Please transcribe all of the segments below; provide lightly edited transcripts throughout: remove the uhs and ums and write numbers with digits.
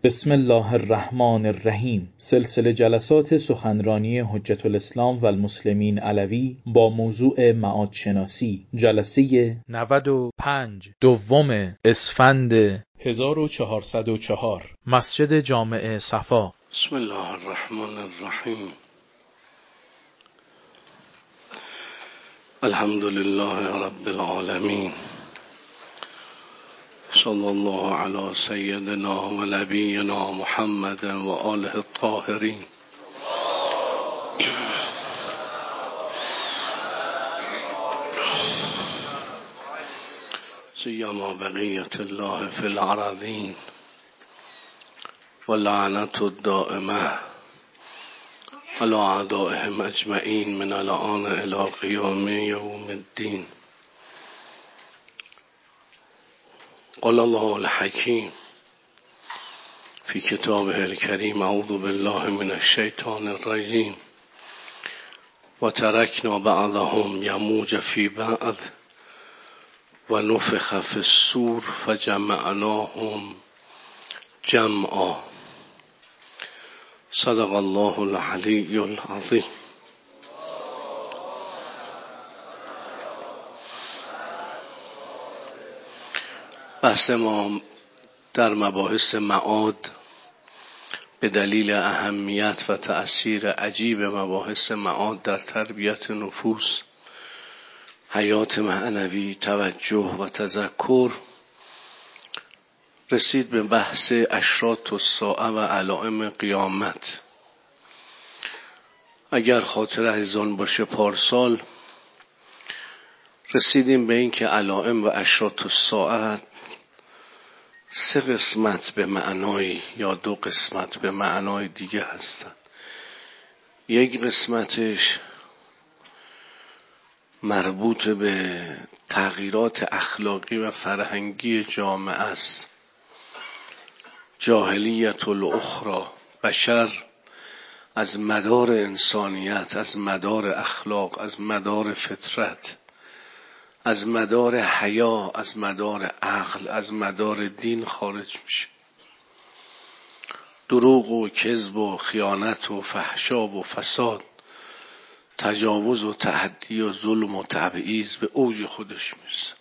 بسم الله الرحمن الرحیم. سلسله جلسات سخنرانی حجت الاسلام و المسلمین علوی با موضوع معادشناسی، جلسه 95 دوم اسفند 1404، مسجد جامع صفا. بسم الله الرحمن الرحیم. الحمد لله رب العالمین، صلی الله علی سیدنا و نبینا محمد و آله الطاهرین. سیما بقیت الله فی الارضین و لعنت الدائمه علی اعدائهم اجمعین من الان الی قیام یوم الدین. قال الله الحکیم فی کتابه الکریم: اعوذ بالله من الشیطان الرجیم و ترکنا بعضهم یموج فی بعض و نفخ فی الصور فجمعناهم جمعا. صدق الله العلی العظیم. بحث ما در مباحث معاد به دلیل اهمیت و تأثیر عجیب مباحث معاد در تربیت نفوس، حیات معنوی، توجه و تذکر، رسید به بحث اشراط الساعه و علائم قیامت. اگر خاطر عزیزان باشه، پارسال رسیدیم به این که علائم و اشراط الساعه 3 قسمت به معنای یا 2 قسمت به معنای دیگه هستند. یک قسمتش مربوط به تغییرات اخلاقی و فرهنگی جامعه است. جاهلیت الاخری، بشر از مدار انسانیت، از مدار اخلاق، از مدار فطرت، از مدار حیا، از مدار عقل، از مدار دین خارج میشه. دروغ و کذب و خیانت و فحشا و فساد، تجاوز و تعدی و ظلم و تبعیض به اوج خودش میرسه.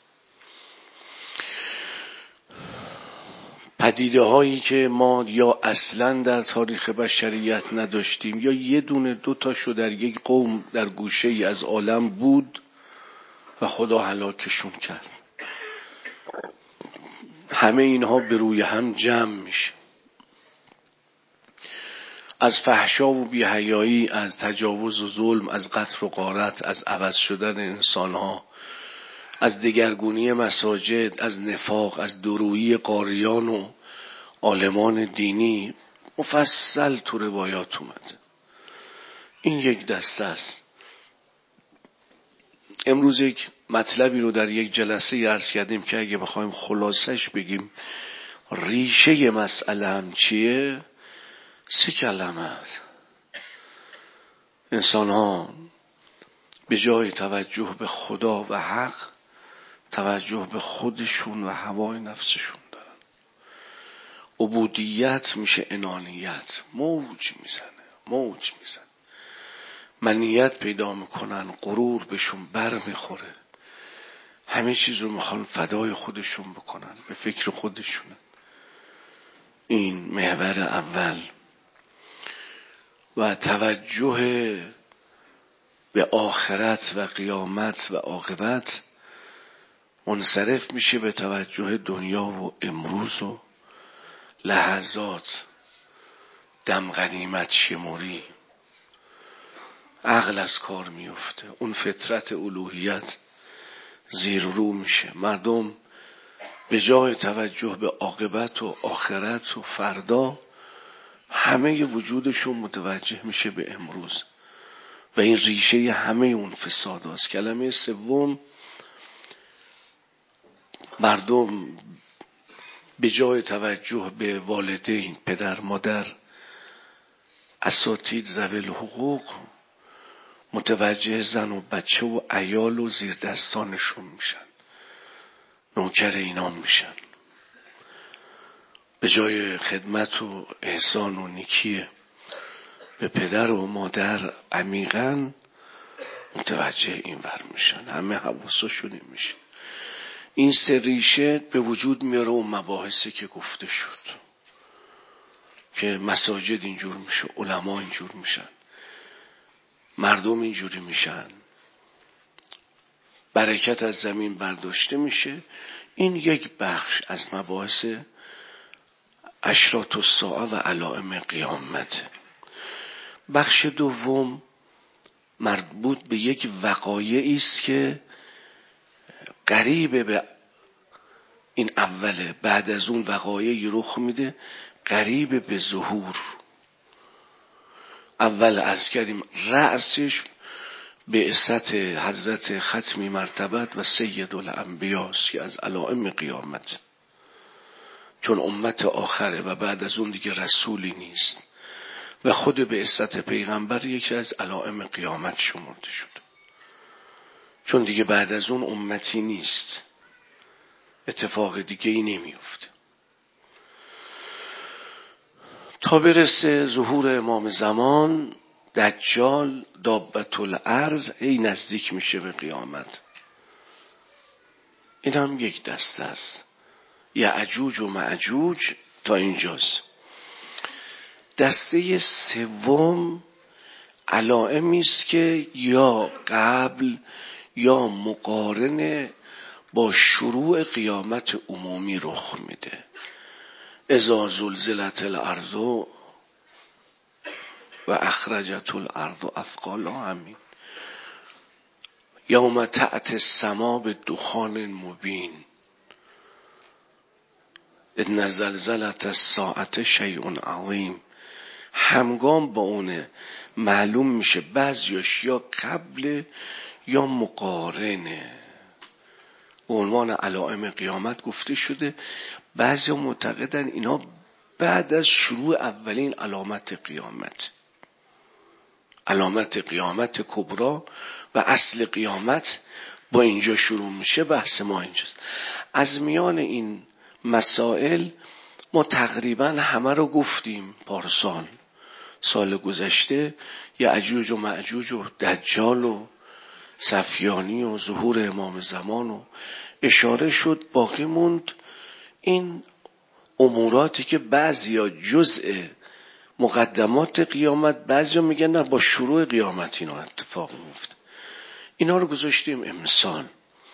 پدیده هایی که ما یا اصلا در تاریخ بشریت نداشتیم یا یه دونه 2 تاشو در یک قوم در گوشه ای از عالم بود و خدا هلاکشون کرد. همه اینها به روی هم جمع میشه. از فحشا و بی‌حیایی، از تجاوز و ظلم، از قتل و غارت، از عوض شدن انسانها، از دگرگونی مساجد، از نفاق، از دورویی قاریان و عالمان دینی مفصل تو روایات اومده. این یک دسته است. امروز یک مطلبی رو در یک جلسه عرض کردیم که اگه بخوایم خلاصش بگیم ریشه مسئله هم چیه، 3 کلمه است. انسان ها به جای توجه به خدا و حق، توجه به خودشون و هوای نفسشون دارن. عبودیت میشه انانیت، موج میزنه. منیت پیدا میکنن، غرور بهشون بر میخوره، همه چیز رو میخوان فدای خودشون بکنن، به فکر خودشونه. این محور اول. و توجه به آخرت و قیامت و عاقبت منصرف میشه به توجه دنیا و امروز و لحظات، دم غنیمت شماری. عقل از کار میفته، اون فطرت الوهیت زیر رو میشه. مردم به جای توجه به عاقبت و آخرت و فردا، همه وجودشون متوجه میشه به امروز و این ریشه همه اون فساد هست. کلمه سوم، مردم به جای توجه به والدین، پدر مادر، اساتید، ذوی الحقوق، متوجه زن و بچه و عیال و زیر دستانشون میشن، نوکر اینا میشن. به جای خدمت و احسان و نیکی به پدر و مادر عمیقاً متوجه این ور میشن، همه حواسشون این میشه. این سه ریشه به وجود میاره و مباحثی که گفته شد که مساجد اینجور میشه، علما اینجور میشن، مردم اینجوری میشن، برکت از زمین برداشته میشه. این یک بخش از مباحث اشراط الساعه و علائم قیامت. بخش دوم مربوط به یک وقایعی است که قریب به این اوله، بعد از اون وقایعی رخ میده قریب به ظهور. اول عرض کردیم رأسش بعثت حضرت ختمی مرتبت و سید الانبیاء است که از علائم قیامت، چون امت آخره و بعد از اون دیگه رسولی نیست و خود بعثت پیغمبر یکی از علائم قیامت شمرده شد، چون دیگه بعد از اون امتی نیست، اتفاق دیگه ای نمیفته تا برسه ظهور امام زمان. دجال دابت الارض ای نزدیک میشه به قیامت. این هم یک دسته است، یعجوج و معجوج تا اینجاست. دسته سوم علائمی است که یا قبل یا مقارن با شروع قیامت عمومی رخ میده. اذا زلزلت الارض و اخرجت الارض اثقالها، همین یوم تأتی السماء بدخان مبین ان زلزلة الساعة شیء عظیم. همگام با اونه معلوم میشه بعضیاش یا قبل یا مقارنه. به عنوان علائم قیامت گفته شده. بعضی معتقدن اینا بعد از شروع اولین علامت قیامت، علامت قیامت کبرا و اصل قیامت با اینجا شروع میشه. بحث ما اینجاست. از میان این مسائل ما تقریبا همه رو گفتیم پارسال، سال گذشته، یعجوج و معجوج و دجال و صفیانی و ظهور امام زمان و اشاره شد. باقی موند این اموراتی که بعضیا جزء مقدمات قیامت، بعضیا میگن نه با شروع قیامت اینا اتفاق میفته. اینا رو گذاشتیم امسال.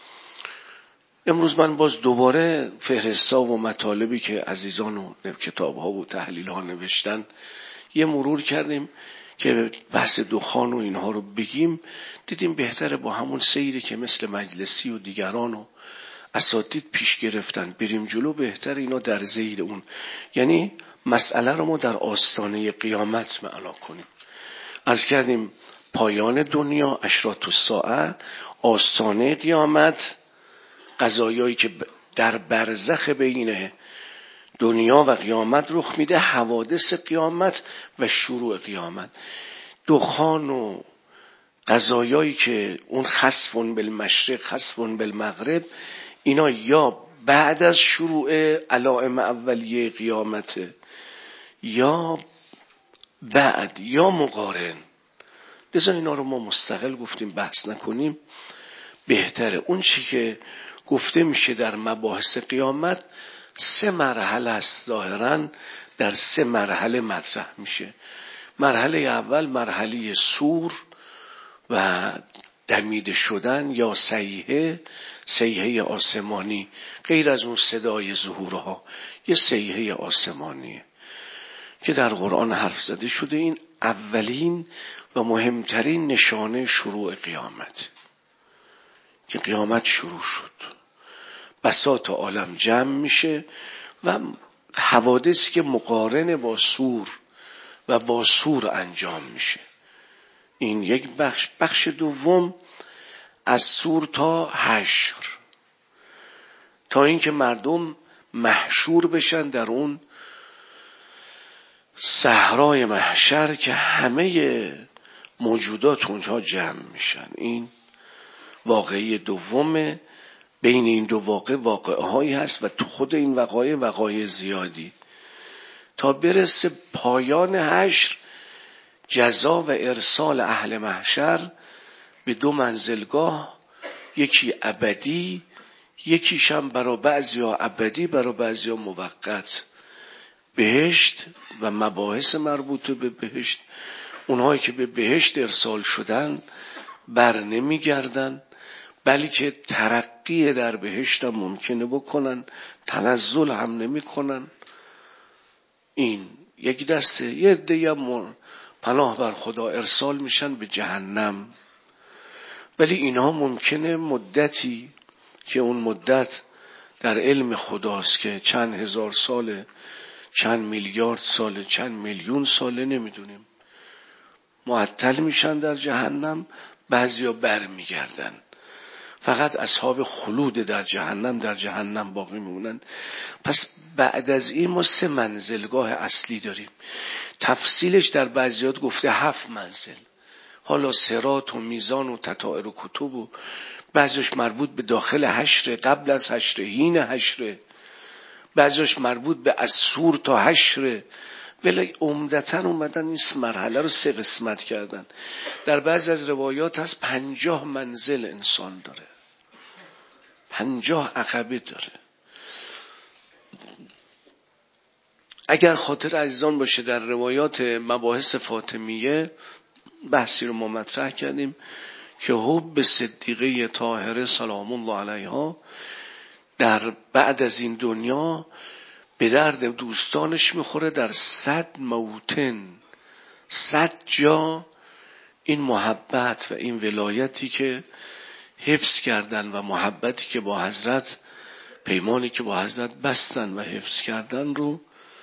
امروز من باز دوباره فهرستا و مطالبی که عزیزان و کتاب‌ها و تحلیل‌ها نوشتن یه مرور کردیم که بحث دخان و اینها رو بگیم. دیدیم بهتره با همون سیری که مثل مجلسی و دیگران و اساتید پیش گرفتن بریم جلو. بهتر اینا در ذیل اون، یعنی مسئله رو ما در آستانه قیامت معنا کنیم. عرض کردیم پایان دنیا، اشراط الساعه، آستانه قیامت، قضایایی که در برزخ بین دنیا و قیامت رخ میده، حوادث قیامت و شروع قیامت، دخان و قضایایی که اون خسف بالمشرق خسف بالمغرب، اینا یا بعد از شروع علائم اولیه قیامت یا بعد یا مقارن. لذا اینا رو ما مستقل گفتیم بحث نکنیم، بهتره. اون چی که گفته میشه در مباحث قیامت 3 مرحله است، ظاهرا در 3 مرحله مطرح میشه. مرحله اول مرحله صور و دمیده شدن یا صیحه آسمانی، غیر از اون صدای ظهورها، یه صیحه آسمانیه که در قرآن حرف زده شده. این اولین و مهمترین نشانه شروع قیامت که قیامت شروع شد، بساط عالم جمع میشه و حوادثی که مقارن با صور و با صور انجام میشه. این یک بخش. بخش دوم از صور تا حشر، تا اینکه مردم محشور بشن در اون صحرای محشر که همه موجودات اونجا جمع میشن. این واقعه دومه. بین این دو واقعه واقعه هایی هست و تو خود این وقایع زیادی. تا برسه پایان حشر، جزا و ارسال اهل محشر به 2 منزلگاه، یکی ابدی، یکیش هم برای بعضیا ابدی، برای بعضیا موقت. بهشت و مباحث مربوط به بهشت. اونهایی که به بهشت ارسال شدن بر نمیگردن، بلکه ترقی در بهشت هم ممکنه بکنن، تنزل هم نمی کنن. این یک دسته. یه عده هم پناه بر خدا ارسال میشن به جهنم، ولی اینها ممکنه مدتی که اون مدت در علم خداست که چند هزار ساله، چند میلیارد ساله، چند میلیون ساله نمیدونیم، معطل میشن در جهنم. بعضیا بر میگردن، فقط اصحاب خلود در جهنم باقی میمونن. پس بعد از این ما 3 منزلگاه اصلی داریم. تفصیلش در بعضیات گفته 7 منزل. حالا صراط و میزان و تطائر و کتب و بعضیش مربوط به داخل حشر، قبل از حشر، حین حشر، بعضیش مربوط به از سور تا حشر. ولی عمدتاً اومدن این مرحله رو 3 قسمت کردن. در بعضی از روایات هست 50 منزل انسان داره، 50 عقبه داره. اگر خاطر عزیزان باشه در روایات مباحث فاطمیه بحثی رو ما مطرح کردیم که حب صدیقه طاهره سلام الله علیها در بعد از این دنیا به درد دوستانش میخوره. در 100 موطن، 100 جا این محبت و این ولایتی که حفظ کردن و محبتی که با حضرت، پیمانی که با حضرت بستن و حفظ کردن رو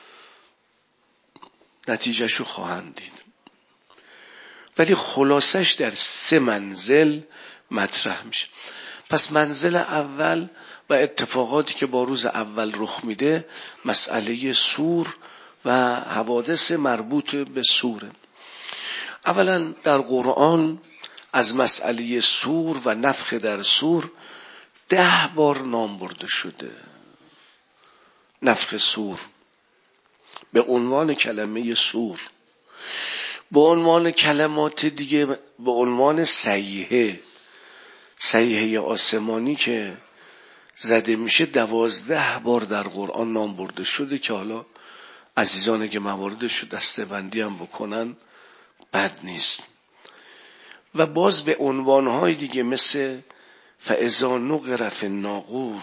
نتیجهشو خواهند دید. ولی خلاصش در 3 منزل مطرح میشه. پس منزل اول و اتفاقاتی که با روز اول رخ میده، مسئله سور و حوادث مربوط به سوره. اولا در قرآن از مسئله سور و نفخ در سور 10 بار نام برده شده. نفخ سور به عنوان کلمه سور، به عنوان کلمات دیگه، به عنوان صیحه آسمانی که زده میشه 12 بار در قرآن نام برده شده که حالا عزیزان که مواردش رو دسته بندی هم بکنن بد نیست. و باز به عنوانهای دیگه مثل فاذا نقر فی الناقور،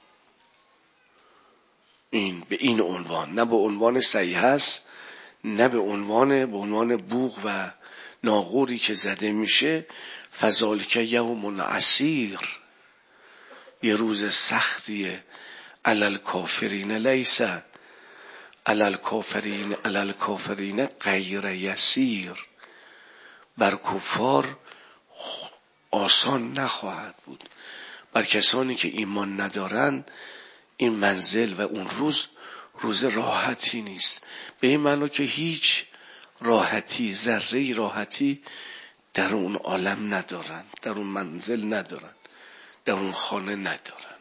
این به این عنوان، نه به عنوان صیحه است، نه به عنوان بوق و ناقوری که زده میشه. فذالک یوم عسیر، یه روز سختیه. علی الکافرین لیس علی الکافرین غیر یسیر، بر کفار آسان نخواهد بود. بر کسانی که ایمان ندارن این منزل و اون روز راحتی نیست، به این معنی که هیچ راحتی، ذره راحتی در اون عالم ندارن، در اون منزل ندارن، در اون خانه ندارن.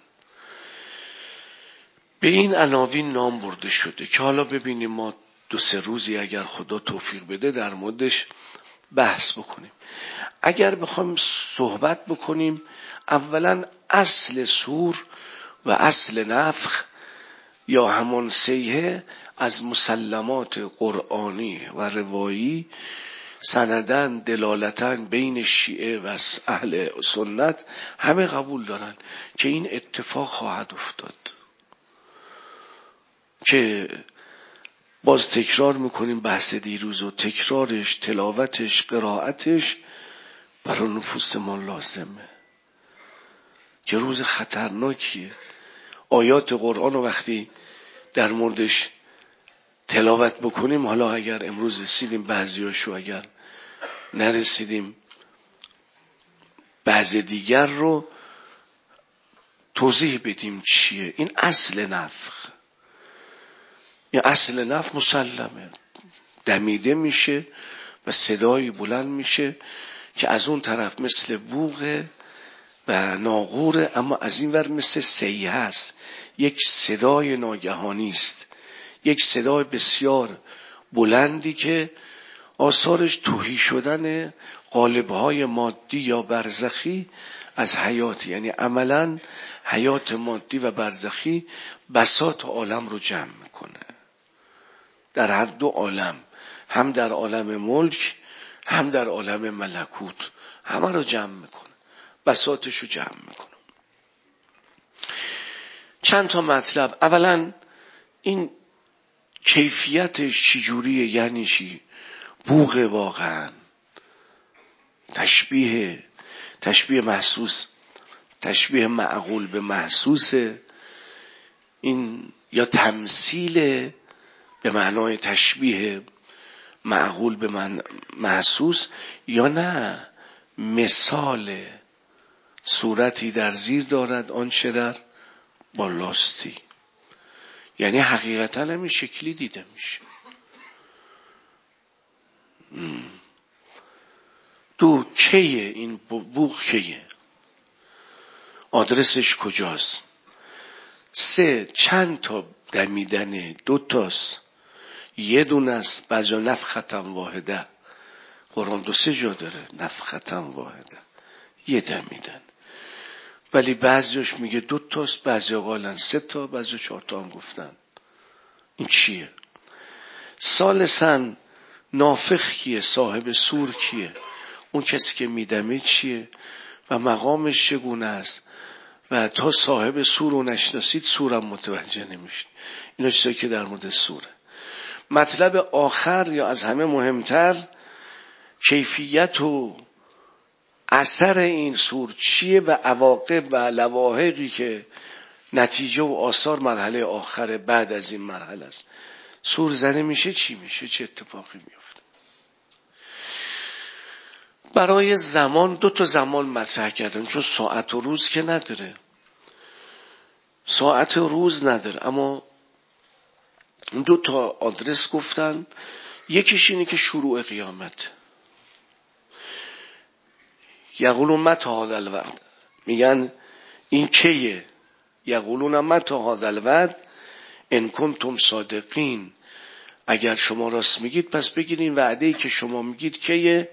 به این عناوین نام برده شده که حالا ببینیم ما 2-3 روزی اگر خدا توفیق بده در موردش بحث بکنیم. اگر بخوایم صحبت بکنیم، اولا اصل سور و اصل نفخ یا همان صیحه از مسلمات قرآنی و روایی سندن دلالتن بین شیعه و اهل سنت همه قبول دارن که این اتفاق خواهد افتاد. که باز تکرار میکنیم بحث دیروز و تکرارش، تلاوتش، قرائتش برای نفوس ما لازمه که روز خطرناکیه. آیات قرآن رو وقتی در موردش تلاوت بکنیم، حالا اگر امروز رسیدیم بعضیاشو، اگر نرسیدیم بعضی دیگر رو توضیح بدیم چیه. این اصل نفخ، این اصل نفخ مسلمه، دمیده میشه و صدایی بلند میشه که از اون طرف مثل بوق و ناقوره، اما از این ور مثل صیحه است، یک صدای ناگهانی است، یک صدای بسیار بلندی که آثارش تهی شدن قالب‌های مادی یا برزخی از حیات، یعنی عملاً حیات مادی و برزخی بساط عالم رو جمع میکنه در هر دو عالم، هم در عالم ملک هم در عالم ملکوت، همه رو جمع میکنه، بساطش رو جمع میکنه. چند تا مطلب. اولا این کیفیتش چجوریه، یعنی چی؟ بوق واقعا تشبیه محسوس، تشبیه معقول به محسوس، این یا تمثیل به معنای تشبیه معقول به محسوس، یا نه مثال صورتی در زیر دارد آنچه در بالاستی، یعنی حقیقتا همین شکلی دیده میشه. دو، کیه این بوق؟ کیه؟ آدرسش کجاست؟ سه، چند تا دمیدنه؟ 2 تاست، یه دونه است، بعضا نفختم واحده. قرآن 2-3 جا داره نفختم واحده، یه دمیدن، ولی بعضیش میگه 2 تاست، بعضی قالن 3 تا، بعضی 4 تا هم گفتن. این چیه؟ ثالثاً نافخ کیه؟ صاحب سور کیه؟ اون کسی که میدمه چیه و مقامش چگونه است؟ و تا صاحب سور رو نشناسید سورم متوجه نمیشید. اینا چیزایی که در مورد سوره. مطلب آخر یا از همه مهمتر، کیفیت و اثر این سور چیه و عواقب و لواحقی که نتیجه و آثار مرحله آخر بعد از این مرحله است. سور زده میشه چی میشه؟ چه اتفاقی میفته؟ برای زمان 2 تا زمان مطرح کردن، چون ساعت و روز که نداره، ساعت و روز نداره، اما 2 تا آدرس گفتن. یکیش اینه که شروع قیامت. یقولون متی هذا الوعد، میگن این کیه؟ یقولون متی هذا الوعد ان کنتم صادقین، اگر شما راست میگید پس بگیرین وعده‌ای که شما میگید کیه؟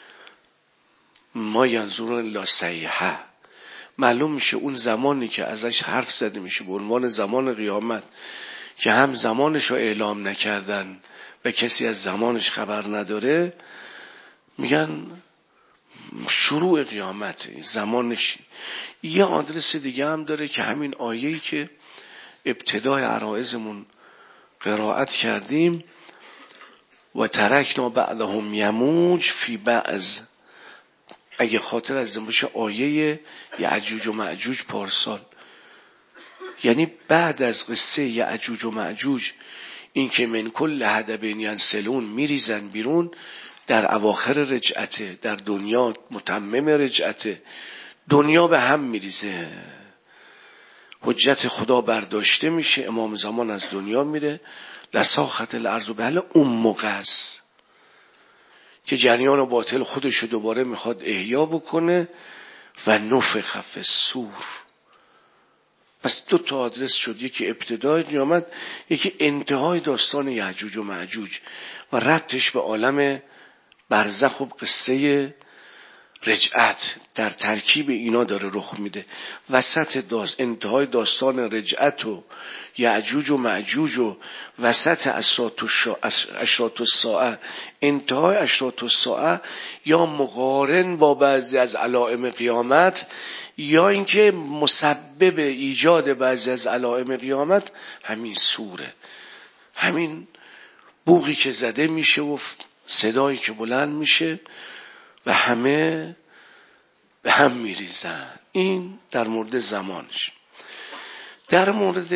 ما ینظرون الا صیحه. معلوم میشه اون زمانی که ازش حرف زده میشه به عنوان زمان قیامت، که هم زمانش رو اعلام نکردن و کسی از زمانش خبر نداره، میگن شروع قیامت زمانش. یه آدرس دیگه هم داره که همین آیه‌ای که ابتدای عرایزمون قرائت کردیم، و ترکنا بعضهم یموج فی بعض، اگه خاطر از باشه آیه یعجوج و معجوج پارسال، یعنی بعد از قصه یعجوج و معجوج، این که من کل حدب ینسلون میریزن بیرون، در اواخر رجعته، در دنیا متمم رجعته، دنیا به هم میریزه، حجت خدا برداشته میشه، امام زمان از دنیا میره، لساخت الارض و بله اون موقع است که جریان باطل خودشو دوباره میخواد احیا بکنه و نفخ فی الصور. پس 2 تا آدرس شد، یکی ابتدای قیامت، یکی انتهای داستان یعجوج و معجوج و ربطش به عالم برزخ و قصه رجعت. در ترکیب اینا داره رخ میده. وسط انتهای داستان رجعت و یعجوج و معجوج و وسط اشراط الساعه، انتهای اشراط الساعه، یا مقارن با بعضی از علائم قیامت، یا اینکه مسبب ایجاد بعضی از علائم قیامت همین سوره، همین بوقی که زده میشه و صدایی که بلند میشه و همه به هم میریزن. این در مورد زمانش. در مورد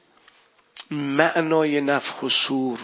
معنای نفخ و صور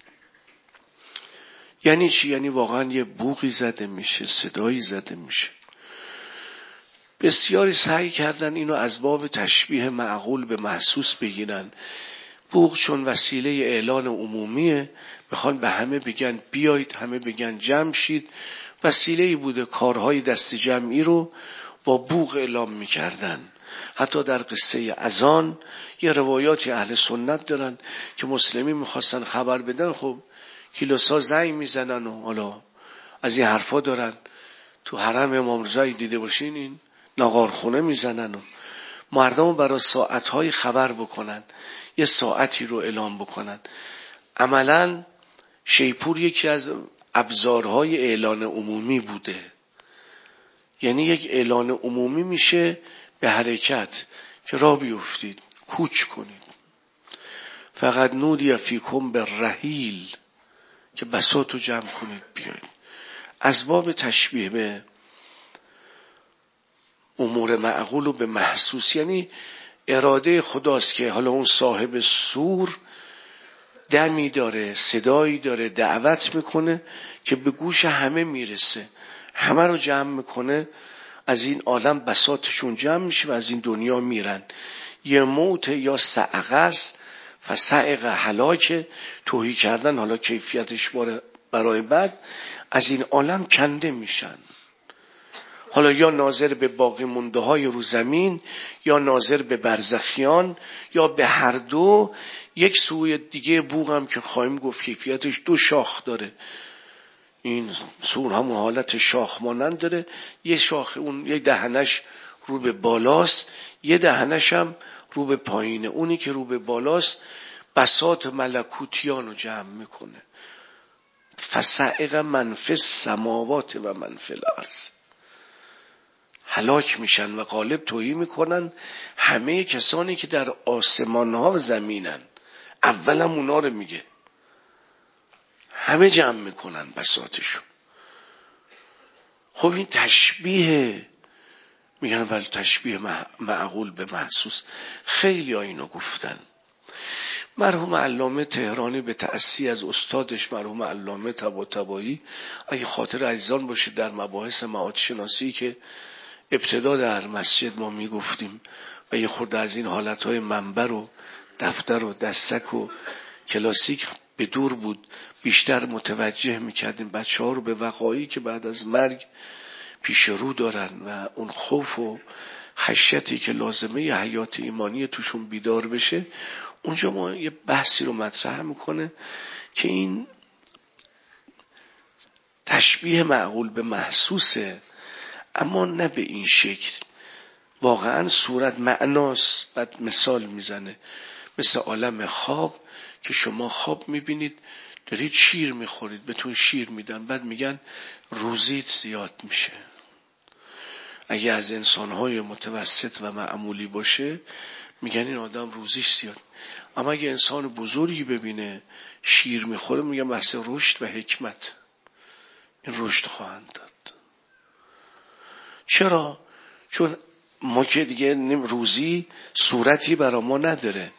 یعنی چی؟ یعنی واقعا یه بوقی زده میشه، صدایی زده میشه. بسیاری سعی کردن اینو از باب تشبیه معقول به محسوس بگیرن. بوق چون وسیله اعلان عمومیه، بخوان به همه بگن بیایید، همه بگن جمع شید، وسیله‌ای بوده کارهای دست جمعی رو با بوق اعلام میکردن. حتی در قصه اذان یه روایاتی اهل سنت دارن که مسلمین میخواستن خبر بدن، خب کلیسا زنگ میزنن و حالا از این حرفا دارن. تو حرم امام رضا دیده باشین این ناقارخونه میزنن و مردم برای ساعتهای خبر بکنن، یه ساعتی رو اعلام بکنن. عملاً شیپور یکی از ابزارهای اعلان عمومی بوده، یعنی یک اعلان عمومی میشه به حرکت که راه بیفتید، کوچ کنید. فقط نودی فیکم به رحیل که بساطو جمع کنید بیایید. از باب تشبیه به امور معقول و به محسوس، یعنی اراده خداست که حالا اون صاحب سور دمی داره، صدایی داره، دعوت میکنه که به گوش همه میرسه، همه رو جمع میکنه، از این عالم بساطشون جمع میشه و از این دنیا میرن. یه موت یا صعقه است، فصعق هلاکه، توهی کردن، حالا کیفیتش برای بعد از این عالم کنده میشن. حالا یا ناظر به باقی مونده های رو زمین یا ناظر به برزخیان یا به هر دو. یک سوی دیگه بوق هم که خواهیم گفت کیفیتش 2 شاخ داره، این سور هم حالت شاخ مانند داره، یه شاخ اون یه دهنش رو به بالاست، یه دهنش هم رو به پایینه. اونی که رو به بالاست بساط ملکوتیان رو جمع میکنه. فصعق من فی السماوات و من فی الارض. هلاک میشن و غالب توهی میکنن همه کسانی که در آسمان ها و زمینن. اولم اونا رو میگه، همه جمع میکنن بساطشون. خب این تشبیه، میگن ولی تشبیه معقول به محسوس. خیلی ها اینو گفتن. مرحوم علامه تهرانی به تأسی از استادش مرحوم علامه طباطبایی، اگه خاطر عزیزان باشه در مباحث معاد شناسی که ابتدا در مسجد ما میگفتیم و یه خورده از این حالتهای منبر و دفتر و دستک و کلاسیک به دور بود، بیشتر متوجه میکردیم بچه ها رو به وقایعی که بعد از مرگ پیش رو دارن و اون خوف و خشیتی که لازمه حیات ایمانی توشون بیدار بشه. اونجا ما یه بحثی رو مطرح میکنه که این تشبیه معقول به محسوسه، اما نه به این شکل. واقعا صورت معناست. بعد مثال میزنه مثل عالم خواب که شما خواب میبینید دارید شیر میخورید، بهتون شیر میدن، بعد میگن روزیت زیاد میشه. اگه از انسانهای متوسط و معمولی باشه میگن این آدم روزیش زیاد. اما اگه انسان بزرگی ببینه شیر میخوره میگن بحث رشد و حکمت، این رشد خواهند داد. چرا؟ چون ما که دیگه روزی صورتی برا ما نداره.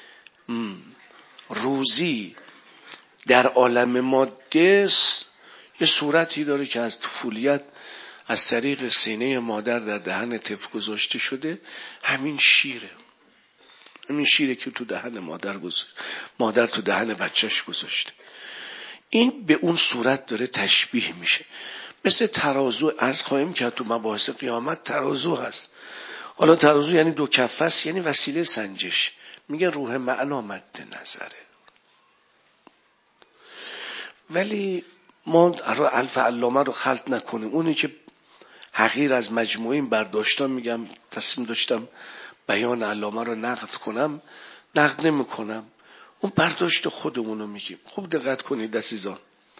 روزی در عالم ماده یه صورتی داره که از طفولیت از طریق سینه مادر در دهن طفل گذاشته شده. همین شیره، همین شیره که تو دهن مادر تو دهن بچهش گذاشته. این به اون صورت داره تشبیه میشه. مثل ترازو عرض خواهیم که تو مباحث قیامت ترازو هست. حالا ترازو یعنی 2 کفه است، یعنی وسیله سنجش. میگه روح معنا مد نظره. ولی ما الف علامه رو خلط نکنیم. اونی که حقیر از مجموعه این برداشتم، میگم تصمیم داشتم بیان علامه رو نقد کنم، نقد نمی کنم، اون برداشت خودمونو میگیم. خوب دقت کنید عزیزان،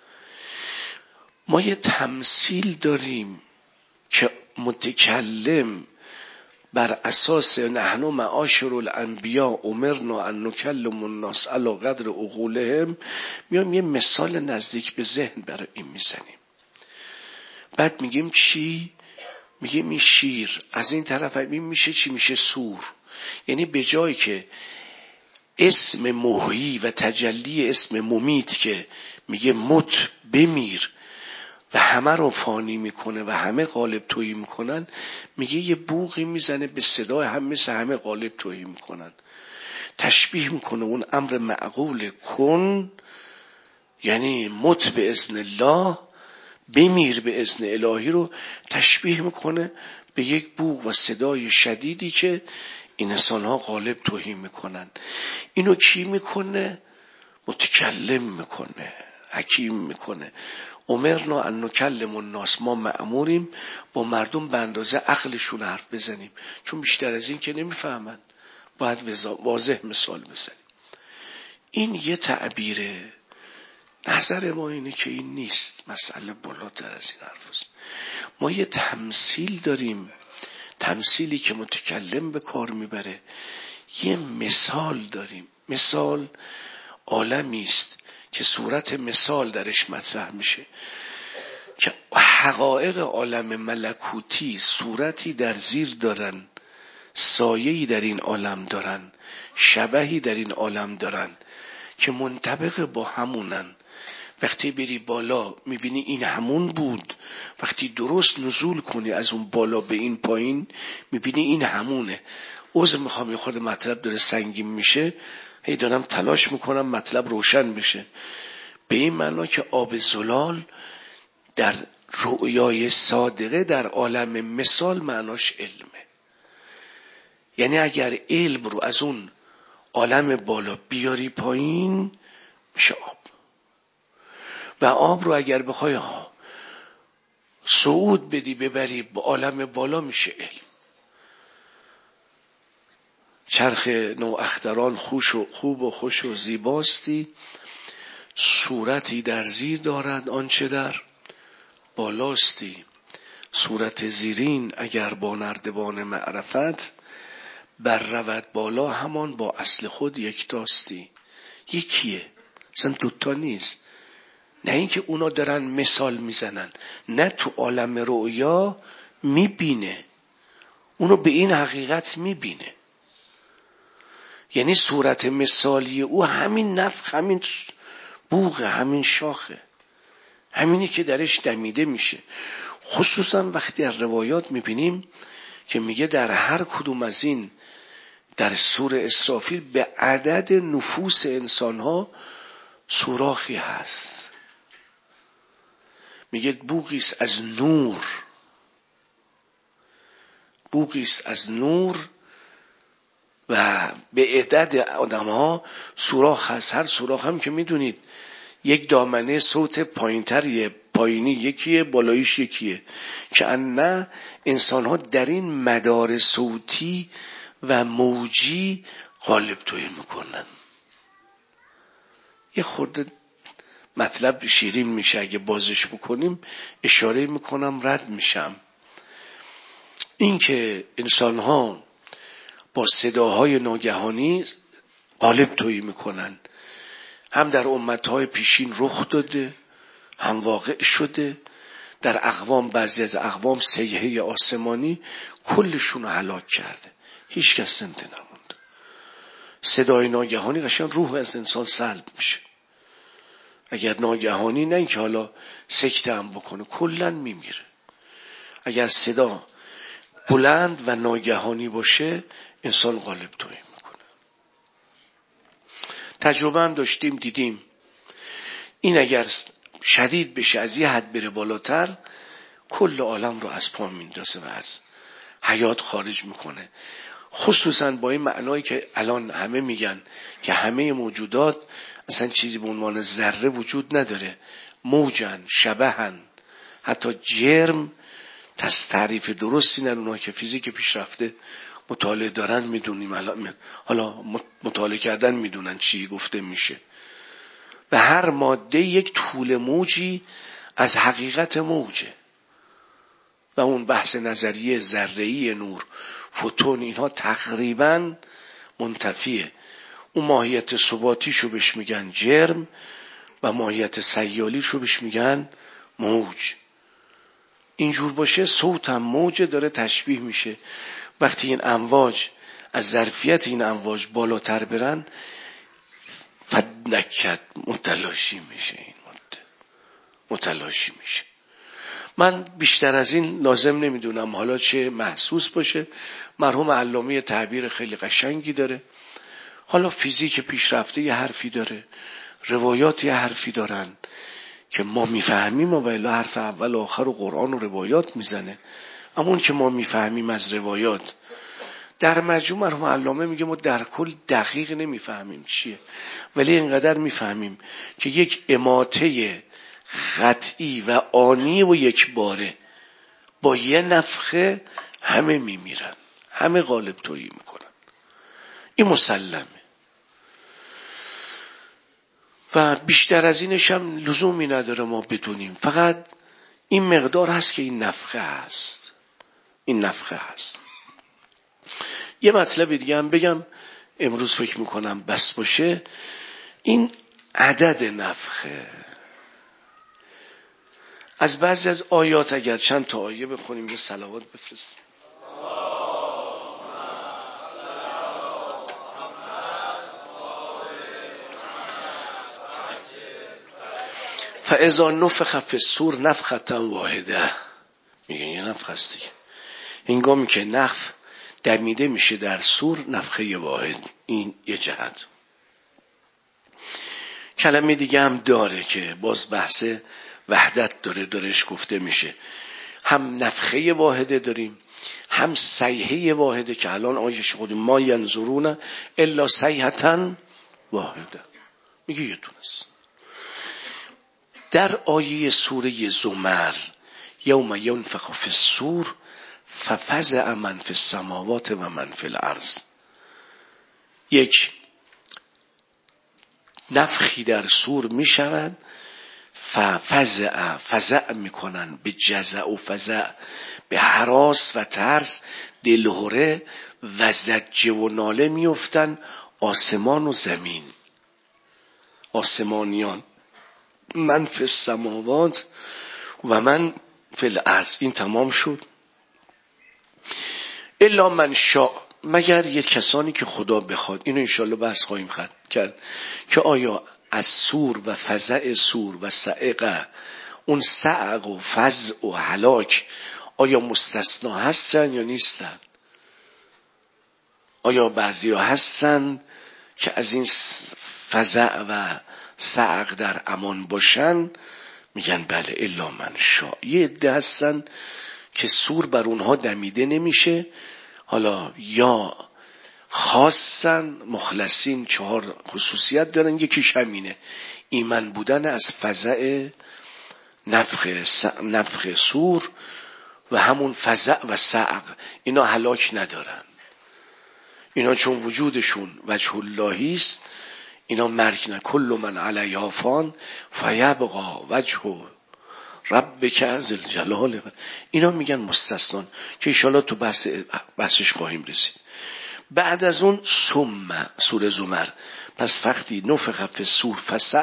ما یه تمثیل داریم که متکلم بر اساس نحن معاشر الانبیاء امرنا ان نکلم الناس علی قدر عقولهم، میام یه مثال نزدیک به ذهن برای این میزنیم. بعد میگیم چی؟ میگیم این شیر، از این طرف این میشه چی؟ میشه سور. یعنی به جایی که اسم محیی و تجلی اسم ممیت که میگه مت بمیر و همه رو فانی میکنه و همه غالب تویی میکنن، میگه یه بوقی میزنه به صدای هم مثل همه غالب تویی میکنن. تشبیه میکنه اون امر معقول کن، یعنی مت به اذن الله، بمیر به اذن الهی رو تشبیه میکنه به یک بوق و صدای شدیدی که این انسان‌ها غالب توهین میکنن. اینو کی میکنه؟ متکلم میکنه، حکیم میکنه. امرنا ان نکلم الناس، ما مأموریم با مردم به اندازه عقلشون حرف بزنیم، چون بیشتر از این که نمیفهمن، باید واضح مثال بزنیم. این یه تعبیره. نظر ما اینه که این نیست، مسئله بالاتر از این حرف است. ما یه تمثیل داریم، تمثیلی که متکلم به کار میبره. یه مثال داریم. مثال عالمی است که صورت مثال درش مطرح میشه، که حقایق عالم ملکوتی صورتی در زیر دارن، سایه‌ای در این عالم دارن، شبهی در این عالم دارن که منطبق با همونن. وقتی بری بالا میبینی این همون بود، وقتی درست نزول کنی از اون بالا به این پایین میبینی این همونه. عذر میخوام یه خورده مطلب داره سنگین میشه، هی دارم تلاش میکنم مطلب روشن بشه. به این معنا که آب زلال در رؤیای صادقه در عالم مثال معناش علمه. یعنی اگر علم رو از اون عالم بالا بیاری پایین میشه آب، و آب رو اگر بخوای صعود بدی ببری به عالم بالا میشه علم. چرخ نواختران خوب و خوش و زیباستی، صورتی در زیر دارد آنچه در بالاستی. صورت زیرین اگر با نردبان معرفت، بر رود بالا همان با اصل خود یکتاستی. یکیه، اصلا دوتا نیست. نه اینکه اونا دارن مثال میزنن، نه، تو عالم رؤیا میبینه، اونو به این حقیقت میبینه. یعنی صورت مثالی او همین نفخ، همین بوغه، همین شاخه، همینی که درش دمیده میشه. خصوصا وقتی از روایات میبینیم که میگه در هر کدوم از این، در سور اسرافیل به عدد نفوس انسانها سوراخی هست. میگه بوقیست از نور، بوقیست از نور، و به عدد آدم ها سوراخ هست. هر سوراخ هم که میدونید یک دامنه صوت پایینتریه، پایینی یکیه، بالاییش یکیه، که نه انسان ها در این مدار صوتی و موجی غالب تویی میکنن. یه خورده مطلب شیرین میشه، اگه بازش بکنیم اشاره میکنم رد میشم. این که انسان ها با صداهای ناگهانی غالب تویی میکنن، هم در امتهای پیشین رخ داده، هم واقع شده. در اقوام، بعضی از اقوام صیحه آسمانی کلشون رو هلاک کرده، هیچ کس زنده نموند. صدای ناگهانی قشنگ روح از انسان سلب میشه. اگر ناگهانی، نه اینکه حالا سکته هم بکنه، کلن میمیره. اگر صدا بلند و ناگهانی باشه انسان غالب تویی میکنه. تجربه هم داشتیم، دیدیم این اگر شدید بشه، از یه حد بره بالاتر، کل عالم رو از پا میندازه و از حیات خارج میکنه. خصوصا با این معنایی که الان همه میگن که همه موجودات اصلا چیزی به عنوان ذره وجود نداره، موجن، شبهن، حتی جرم. تعریف درستی نه، اونها که فیزیک پیشرفته مطالعه دارن میدونیم، حالا مطالعه کردن میدونن چی گفته میشه. به هر ماده یک طول موجی از حقیقت موجه، و اون بحث نظریه ذره‌ای نور، فوتون، اینها تقریبا منتفیه. اون ماهیت ثباتیشو بهش میگن جرم و ماهیت سیالیشو بهش میگن موج. اینجور باشه صوت هم موج داره تشبیه میشه. وقتی این امواج از ظرفیت این امواج بالاتر برن، فدنکت متلاشی میشه، این متلاشی میشه. من بیشتر از این لازم نمیدونم حالا چه محسوس باشه. مرحوم علامه تعبیر خیلی قشنگی داره. حالا فیزیک پیشرفته یه حرفی داره، روایات یه حرفی دارن که ما میفهمیم، و الا حرف اول و آخر و قرآن و روایات میزنه. اما اون که ما میفهمیم از روایات در مجموع مرحوم علامه میگه ما در کل دقیق نمیفهمیم چیه، ولی اینقدر میفهمیم که یک اماته قطعی و آنی و یک باره با یه نفخه همه میمیرن، همه غالب تویی میکنن. این مسلمه و بیشتر از اینش هم لزومی نداره ما بدونیم، فقط این مقدار هست که این نفخه هست. این نفخه هست. یه مطلب دیگه هم بگم امروز فکر میکنم بس باشه، این عدد نفخه. از بعضی از آیات اگر چند تا آیه بخونیم یه صلوات بفرستیم. فاذا نفخ فی الصور نفخة واحده، میگه یه نفخه است دیگه. هنگامی که نفخ دمیده میشه در صور، نفخه واحد. این یه جهت. کلمه دیگه هم داره که باز بحث وحدت درش گفته میشه. هم نفخه واحده داریم، هم صیحه واحده که الان آیش خودیم ما ینظرون الا صیحة واحده، میگه یه دونست. در آیه سوره زمر یوم ینفخ فی الصور ففزع من فی السماوات و من فی الارض، یک نفخی در صور می شود، فزع می کنن، به جزع و فزع، به هراس و ترس، دلهره و زجه و ناله می افتن آسمان و زمین. آسمانیان من فی السماوات و من فی الارض. این تمام شد. الا من شاء، مگر یک کسانی که خدا بخواد. اینو انشالله بحث خواهیم کرد که آیا از صور و فزع صور و صعقه، اون صعق و فزع و هلاک آیا مستثنا هستن یا نیستن؟ آیا بعضی ها هستن که از این فزع و صعق در امان باشن؟ میگن بله الا من شاء. یه عده هستن که صور بر اونها دمیده نمیشه، حالا یا خاصن مخلصین 4 خصوصیت دارن، یکیش همینه ایمن بودن از فزع نفخ صور و همون فزع و صعق. اینا هلاک ندارن، اینا چون وجودشون وجه اللهی است، اینا مرگ نه. کل من علیها فان فیبقی وجه ربک ذی الجلال. اینا میگن مستثنان که انشاءالله تو بحثش خواهیم رسید. بعد از اون سوره زمر، پس وقتی نفخ فی الصور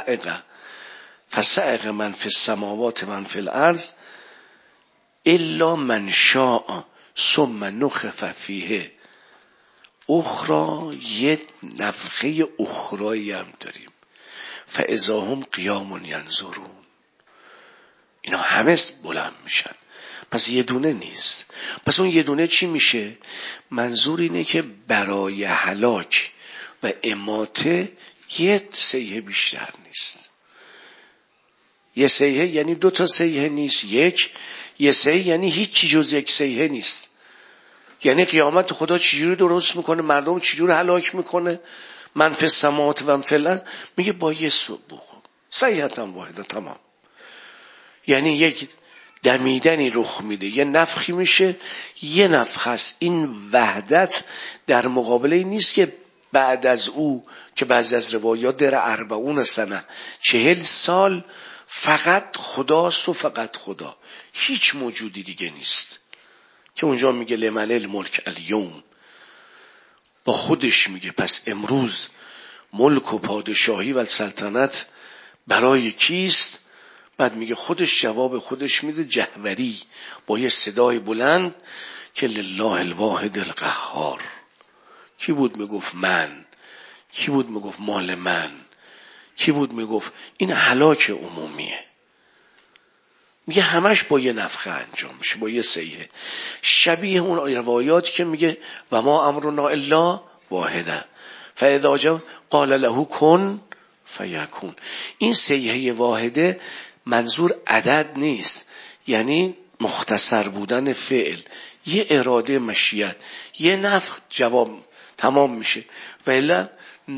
فصعق من فی السماوات من فی الارض الا من شاء ثم نفخ فیه اخرى. یه نفخه اخرایی هم داریم، فاذا هم قیام ینظرون. اینا همه بلند میشن، پس یه دونه نیست. پس اون یه دونه چی میشه؟ منظور اینه که برای هلاک و اماته یه صیحه بیشتر نیست. یه صیحه یعنی 2 تا صیحه نیست، یه صیحه یعنی هیچی جز یک صیحه نیست. یعنی قیامت خدا چجوری درست میکنه، مردم چجوری هلاک میکنه؟ من فی السماوات و من فی الارض، میگه با یه سبوح صیحة واحده، تمام. یعنی یک دمیدنی رخ میده، یه نفخی میشه، یه نفخ است. این وحدت در مقابله نیست که بعد از او که بعضی از روایات در 40 سنه 40 سال فقط خداست و فقط خدا، هیچ موجودی دیگه نیست. که اونجا میگه لمن الملک الیوم، با خودش میگه پس امروز ملک و پادشاهی و سلطنت برای کیست؟ بعد میگه خودش جواب خودش میده جهوری با یه صدای بلند که لله الواحد القهار. کی بود میگفت من؟ کی بود میگفت مال من؟ کی بود میگفت؟ این هلاک عمومیه. میگه همش با یه نفخه انجام میشه، با یه صیحه، شبیه اون روایات که میگه و ما امرنا الا واحده فاذا جاء قال له کن فیکون. این صیحه واحده منظور عدد نیست، یعنی مختصر بودن فعل، یه اراده مشیت، یه نفخ جواب تمام میشه. و الا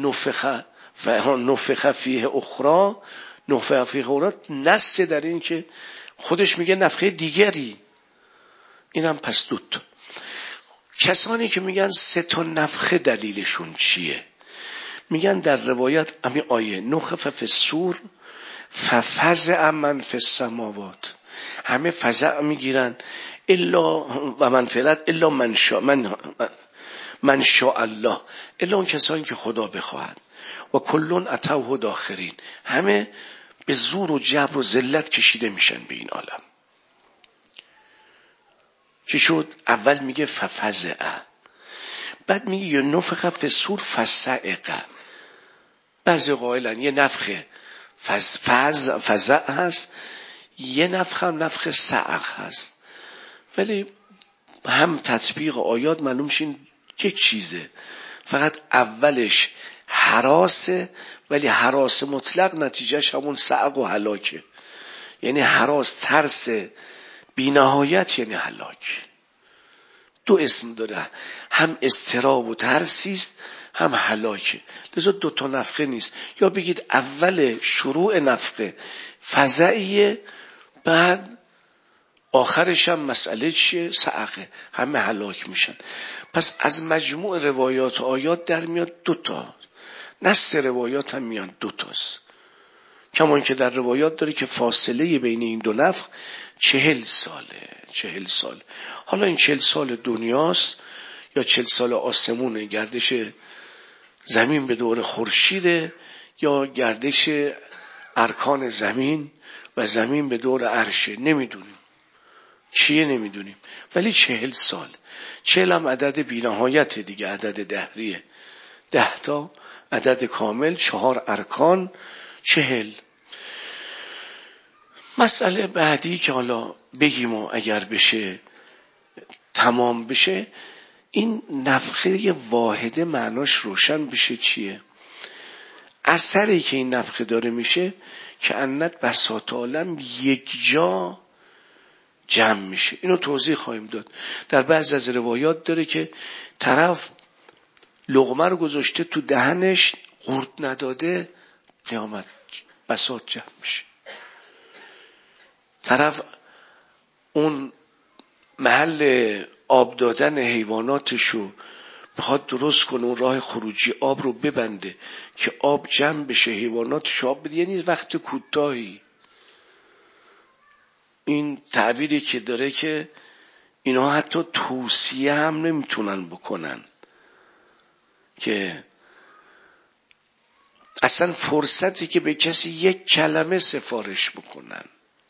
نفخ فیه اخرى، نفخ فیه اخرى نص در این که خودش میگه نفخه دیگری. اینم پس دوتا. کسانی که میگن 3 تا نفخه دلیلشون چیه؟ میگن در روایت همین آیه نخف فی الصور ففزع من فی السماوات، همه فزع میگیرن الا و من فعلت الا من شاء الله، الا اون کسانی که خدا بخواهد. و کلون اتوه داخرین، همه به زور و جبر و ذلت کشیده میشن به این عالم. چی شد؟ اول میگه ففزع، بعد میگه یا نفخ فی الصور فصعق. بعضی قائلن یه نفخ فزع هست، یه نفخ هم نفخ صعق هست، ولی هم تطبیق آیات معلوم شین یک چیزه، فقط اولش هراسه، ولی هراس مطلق نتیجهش همون صعق و هلاکه. یعنی هراس ترس بی نهایت، یعنی هلاک. دو اسم داره، هم اضطراب و ترسیست، هم هلاکه. لذا 2 تا نفخه نیست. یا بگید اول شروع نفخه فزعیه، بعد آخرش هم مسئله چیه؟ صعقه. همه هلاک میشن. پس از مجموع روایات و آیات در میاد 2 تا. نص روایات هم میان 2 تاست. کمان که در روایات داره که فاصله بین این 2 نفخ 40 ساله. 40 سال. حالا این 40 سال دنیاست یا 40 سال آسمونه، گردش زمین به دور خورشیده، یا گردش ارکان زمین و زمین به دور عرشه، نمیدونیم چیه، نمیدونیم، ولی 40 سال. 40 هم عدد بی‌نهایت دیگه، عدد دهریه. 10 تا عدد کامل، 4 ارکان، 40. مسئله بعدی که حالا بگیم و اگر بشه تمام بشه، این نفخه واحده معناش روشن بشه چیه؟ اثری که این نفخه داره میشه که انت بساط عالم یک جا جمع میشه. اینو توضیح خواهیم داد. در بعض از روایات داره که طرف لقمه رو گذاشته تو دهنش، قورت نداده، قیامت بساط جمع میشه. طرف اون محل آب دادن حیواناتشو میخواد درست کنه، اون راه خروجی آب رو ببنده که آب جمع بشه، حیواناتشو آب بده، یعنی وقت کوتاهی. این تعبیری که داره که اینا حتی توصیه هم نمیتونن بکنن، که اصلا فرصتی که به کسی یک کلمه سفارش بکنن.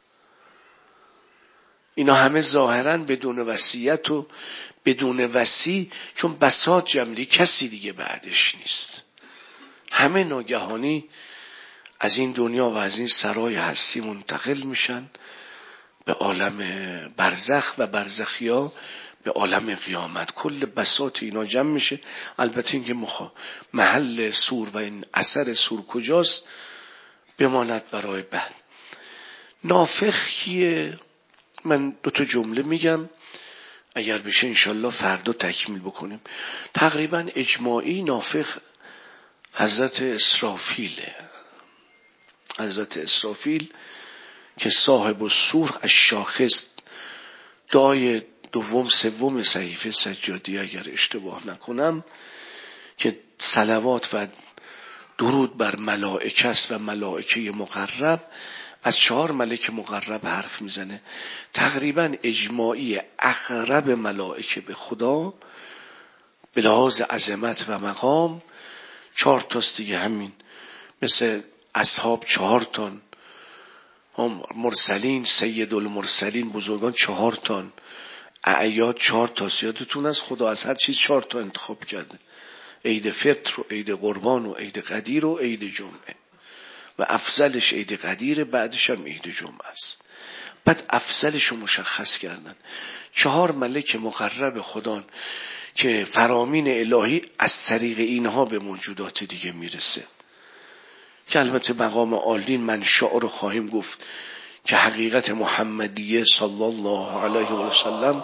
اینا همه ظاهرا بدون وصیت و بدون وصی، چون بساط جمعی کسی دیگه بعدش نیست. همه ناگهانی از این دنیا و از این سرای هستی منتقل میشن به عالم برزخ و برزخیا به عالم قیامت. کل بساط اینا جمع میشه. البته این که محل سور و این اثر سور کجاست بماند برای بعد. نافخ کیه؟ من 2 تا جمله میگم، اگر بشه انشالله فردا تکمیل بکنیم. تقریبا اجماعی نافخ حضرت اسرافیله. حضرت اسرافیل که صاحب الصور الشاخص، دعای 2 3 صحیفه سجادی اگر اشتباه نکنم، که صلوات و درود بر ملائکه است و ملائکه مقرب، از 4 ملک مقرب حرف میزنه. تقریبا اجماعی اقرب ملائکه به خدا به لحاظ عظمت و مقام 4 تاست دیگه. همین مثل اصحاب 4 تان، مرسلین سید المرسلین بزرگان 4 تان، اعیاد 4 تاست. یادتون از خدا از هر چیز 4 تا انتخاب کرده، عید فطر و عید قربان و عید قدیر و عید جمعه، و افضلش عید قدیر، بعدش هم عید جمعه است. بعد افضلش رو مشخص کردن. 4 ملک مقرب خدا که فرامین الهی از طریق اینها به موجودات دیگه میرسه، که البته مقام عالی منشأ رو خواهیم گفت که حقیقت محمدیه صلی الله علیه و سلم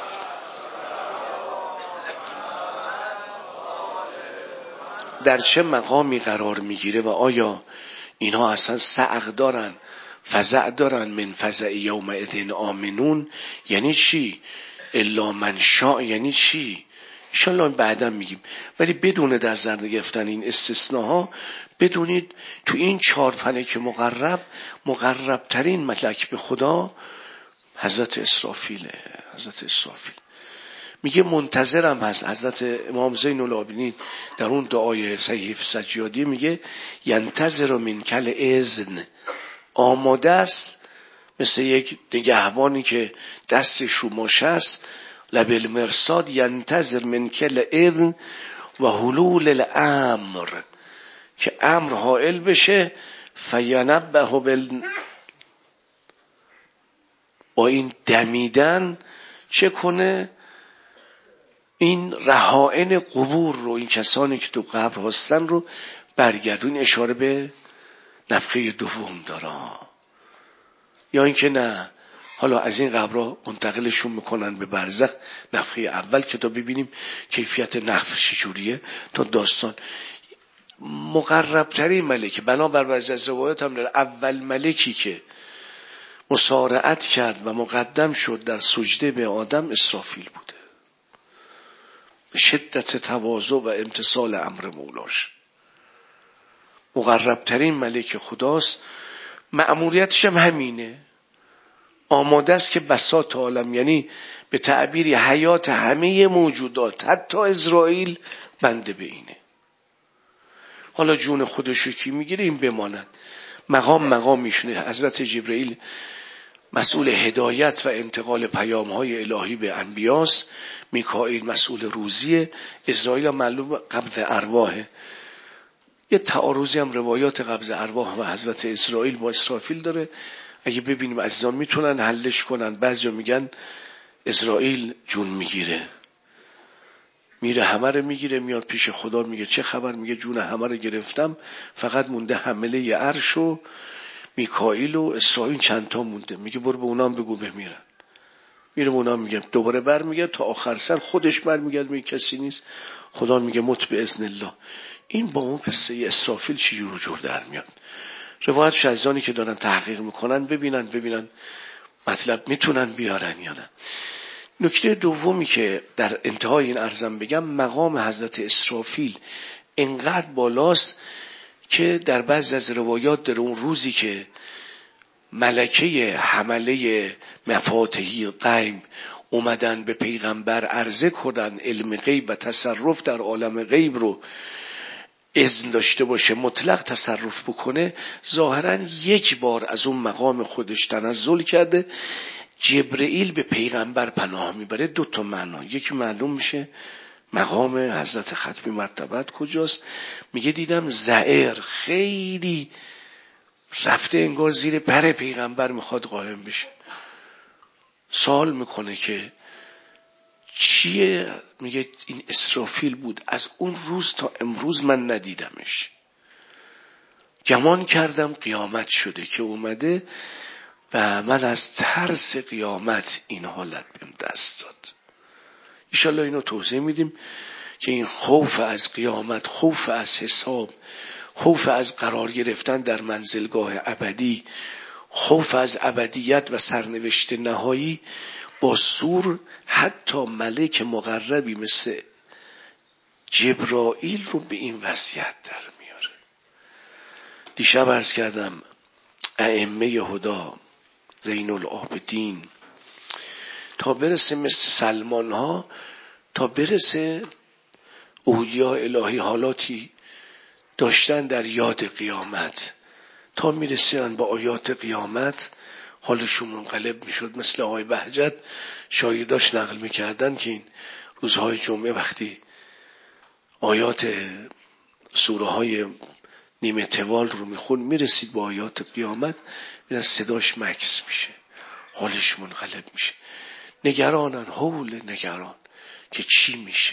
در چه مقامی قرار میگیره و آیا اینها اصلا سعق دارن، فزع دارن؟ من فزع یومئذ آمنون یعنی چی؟ الا من شاء یعنی چی؟ انشالله بعدا میگیم. ولی بدون در نظر گرفتن این استثناها بدونید تو این 4 فلک مقرب ترین ملک به خدا حضرت اسرافیله. حضرت اسرافیل میگه منتظرم هست. حضرت امام زین العابدین در اون دعای صحیح سجادی میگه ینتظر منکل اذن، آماده است مثل یک نگهبانی که دستش رو ماشه است، لب المرصاد ینتظر منکل اذن و حلول الامر، که امر حائل بشه فینبه با این دمیدن چه کنه؟ این رهائن قبور رو، این کسانی که تو قبر هستن رو برگردون. اشاره به نفخه دوم داره. یا اینکه نه، حالا از این قبرها منتقلشون میکنن به برزخ، نفخه اول، که تا ببینیم کیفیت نفخ چجوریه. تا داستان مقرب ترین ملک، بنابر بعضی از روایات هم اول ملکی که مسارعت کرد و مقدم شد در سجده به آدم اسرافیل بوده، شدت تواضع و امتثال امر مولاش. مقرب ترین ملک خداست، مأموریتش هم همینه. آماده است که بساط عالم، یعنی به تعبیری حیات همه موجودات حتی اسرائیل بنده به اینه. حالا جون خودشو کی میگیره این بماند. مقام میشونه. حضرت جبرئیل مسئول هدایت و انتقال پیام‌های الهی به انبیاست، میکائیل مسئول روزیه، اسرائیل معلوم قبض ارواحه. یه تعارضی هم روایات قبض ارواح و حضرت اسرائیل با اسرافیل داره. اگه ببینیم عزیزان میتونن حلش کنن. بعضیا میگن اسرائیل جون میگیره، میره همه رو میگیره، میاد پیش خدا میگه چه خبر؟ میگه جون همه رو گرفتم، فقط مونده حمله عرش و میکائیل و اسرائیل چند تا مونده. میگه برو به اونام بگو بمیرن. میره اونا میگه، دوباره برمیگرد تا آخر سر خودش برمیگرد میگه کسی نیست. خدا میگه مت به اذن الله. این با اون قصه اسرافیل چی جور در میاد. روایت شایزانی که دارن تحقیق میکنن ببینن مطلب میتونن بیارن یا نه. نکته دومی که در انتهای این عرضم بگم، مقام حضرت اسرافیل انقدر بالاست که در بعضی از روایات در اون روزی که ملکه حمله مفاتیح غیب اومدن به پیغمبر عرضه کردن علم غیب و تصرف در عالم غیب رو اذن داشته باشه مطلق تصرف بکنه، ظاهراً یک بار از اون مقام خودش تنزل کرده. جبرئیل به پیغمبر پناه میبره. 2 تا معنا. یکی معلوم میشه مقام حضرت ختمی مرتبت کجاست. میگه دیدم زائر خیلی رفته انگار زیر پر پیغمبر میخواد قائم بشه. سوال میکنه که چیه؟ میگه این اسرافیل بود، از اون روز تا امروز من ندیدمش. گمان کردم قیامت شده که اومده و من از ترس قیامت این حالت بهم دست داد. انشالله اینو توضیح میدیم که این خوف از قیامت، خوف از حساب، خوف از قرار گرفتن در منزلگاه ابدی، خوف از ابدیت و سرنوشت نهایی، با سور حتی ملک مقربی مثل جبرائیل رو به این وضعیت در میاره. دیشب عرض کردم ائمه هدا، زین العابدین، تا برسه مثل سلمان ها، تا برسه اولیاء الهی حالاتی داشتن در یاد قیامت، تا میرسیدن با آیات قیامت حالشون منقلب میشد. مثل آقای بهجت شاگرداش نقل میکردن که این روزهای جمعه وقتی آیات سوره های نیمه طوال رو میخون، میرسید با آیات قیامت، میرسید صداش مکس میشه، حالش منقلب میشه. نگرانن، حول نگران که چی میشه.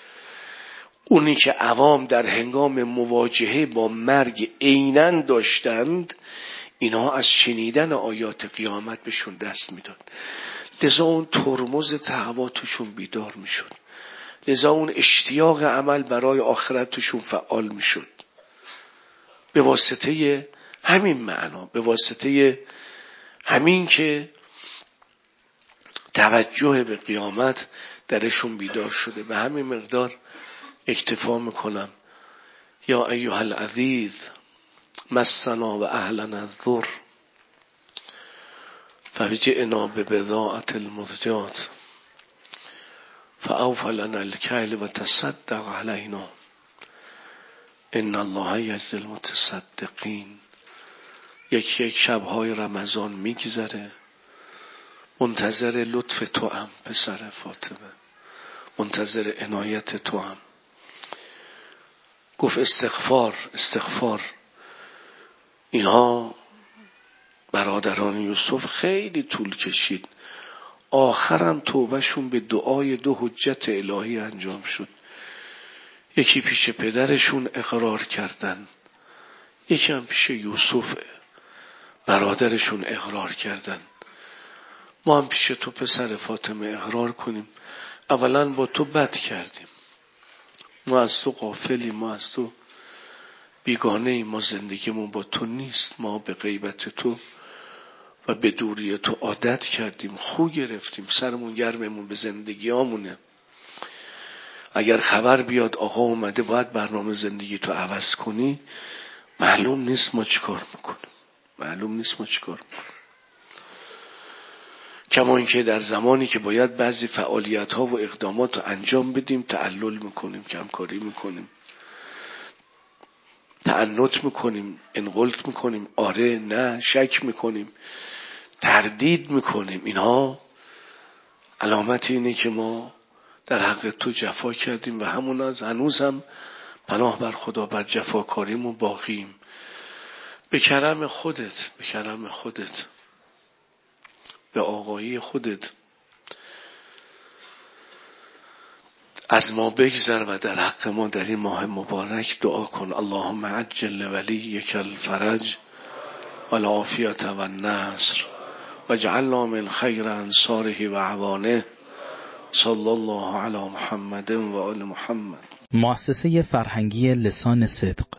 اونی که عوام در هنگام مواجهه با مرگ عیناً داشتند، اینها از شنیدن آیات قیامت بهشون دست میداد. لذا اون ترمز تقوا توشون بیدار میشد. لذا اون اشتیاق عمل برای آخرت توشون فعال میشد. به واسطه همین معنا، به واسطه همین که توجه به قیامت درشون بیدار شده. به همین مقدار اکتفا میکنم. یا ایها العزیز مسنا و اهلنا الضر فجئنا ببضاعة المزجات فأوف لنا الكيل وتصدق علينا ان الله یجزی المتصدقین. یک شبهای رمضان میگذره، منتظر لطف تو هم پسر فاطمه، منتظر عنایت تو هم. گفت استغفار. اینها برادران یوسف خیلی طول کشید، آخرم توبهشون به دعای 2 حجت الهی انجام شد. یکی پیش پدرشون اقرار کردن، یکی هم پیش یوسف برادرشون اقرار کردن. ما هم پیش تو پسر فاطمه اقرار کنیم، اولا با تو بد کردیم، ما از تو غافلیم، ما از تو بیگانه ایم، ما زندگیمون با تو نیست، ما به غیبت تو و به دوری تو عادت کردیم، خو گرفتیم، سرمون گرممون به زندگی همونه. اگر خبر بیاد آقا اومده باید برنامه زندگی تو عوض کنی، معلوم نیست ما چیکار میکنیم. کما اینکه در زمانی که باید بعضی فعالیت ها و اقدامات رو انجام بدیم تعلل میکنیم، کمکاری میکنیم، تعنت میکنیم، انقلت میکنیم، آره نه، شک میکنیم، تردید میکنیم. اینها علامت اینه که ما در حق تو جفا کردیم و همون از هنوز هم پناه بر خدا بر جفاکاریمون باقیم. به کرم خودت به آقایی خودت از ما بگذر و در حق ما در این ماه مبارک دعا کن. اللهم عجل ولیک الفرج والعافیة والنصر واجعلنا من خیر انصاره و عوانه. صلی الله علی محمد و آل محمد. مؤسسه فرهنگی لسان صدق